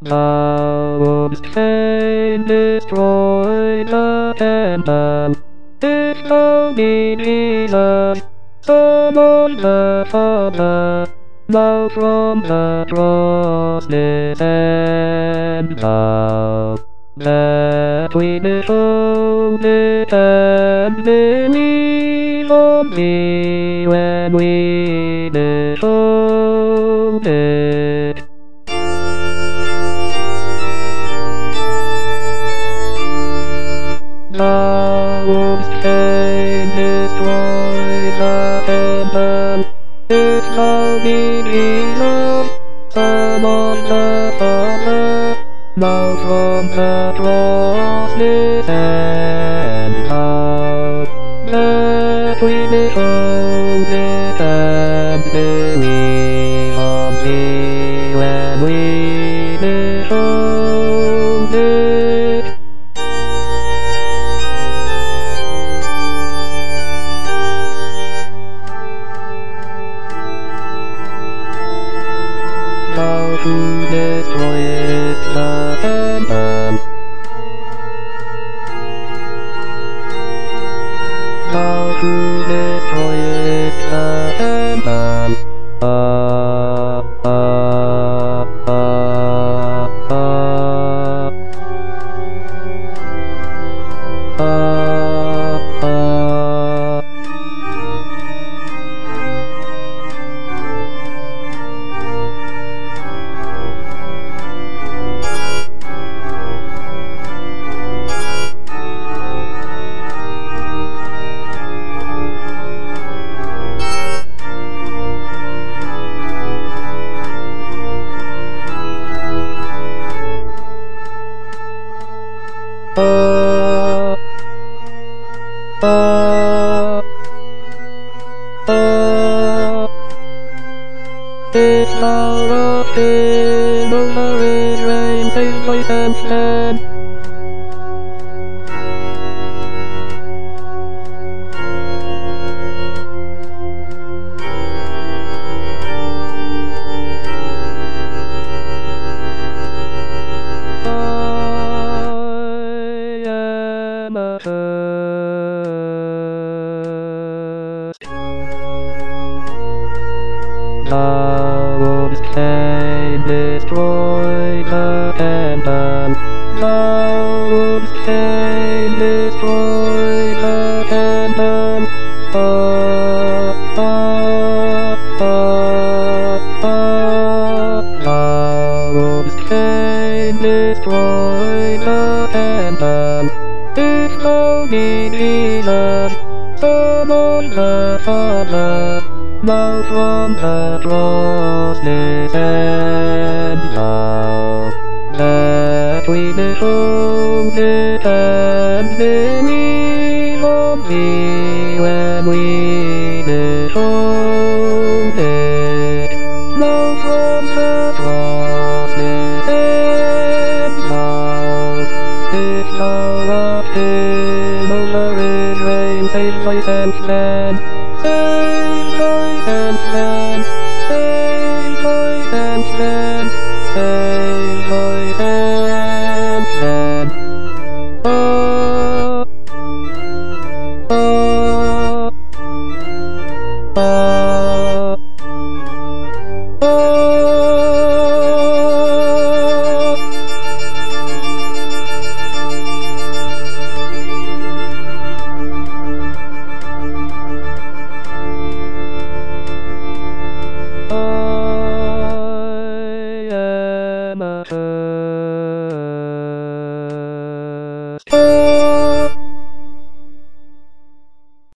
Wounds Cain destroyed the temple. It's only Jesus, Son of the Father, now from the cross descend thou, that we behold it and believe on thee when we behold it. Thou wouldst Cain destroy the temple, if thou be Jesus, Son of the Father, now from the cross descend thou, that we behold it and believe on thee when we behold it. Thou who destroyest the temple, thou who destroyest the temple, if thou art in the red rain, save voice and stand. I am accursed. Thou wouldst Cain destroy the temple, thou wouldst Cain destroy the temple, thou wouldst Cain destroy the temple, if thou be Jesus, Son of the Father, now from the cross descend thou, that we behold it and believe on thee when we behold it. Now from the cross descend thou, if thou art in the red rain, save voice and stand. Save voice and stand, save voice and stand, save voice and stand.